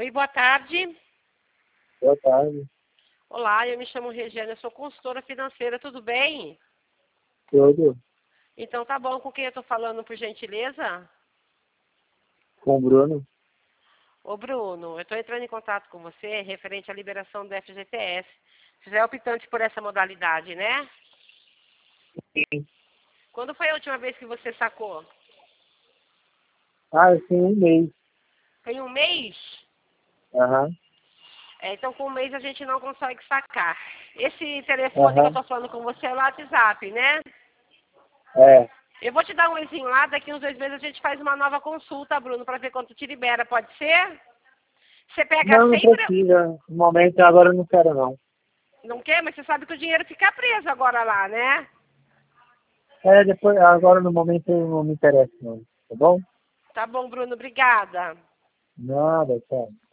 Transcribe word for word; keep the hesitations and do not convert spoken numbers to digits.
Oi, boa tarde. Boa tarde. Olá, eu me chamo Regiane, eu sou consultora financeira, tudo bem? Tudo Então tá bom, com quem eu estou falando, por gentileza? com o Bruno? Ô Bruno, eu estou entrando em contato com você referente à liberação do F G T S. Você é optante por essa modalidade, né? Sim. Quando foi a última vez que você sacou? Ah, eu tenho um mês. Tem um mês? Aham. É, então com um mês a gente não consegue sacar. Esse telefone que eu Aham. estou falando com você é o WhatsApp, né? É. Eu vou te dar um oizinho lá, daqui uns dois meses a gente faz uma nova consulta, Bruno, para ver quanto te libera, pode ser? Você pega Não, não sempre... precisa. No momento, agora eu não quero, não. Não quer, mas você sabe que o dinheiro fica preso agora lá, né? É, depois, agora no momento não me interessa, não. Tá bom? Tá bom, Bruno, obrigada. Nada, tchau.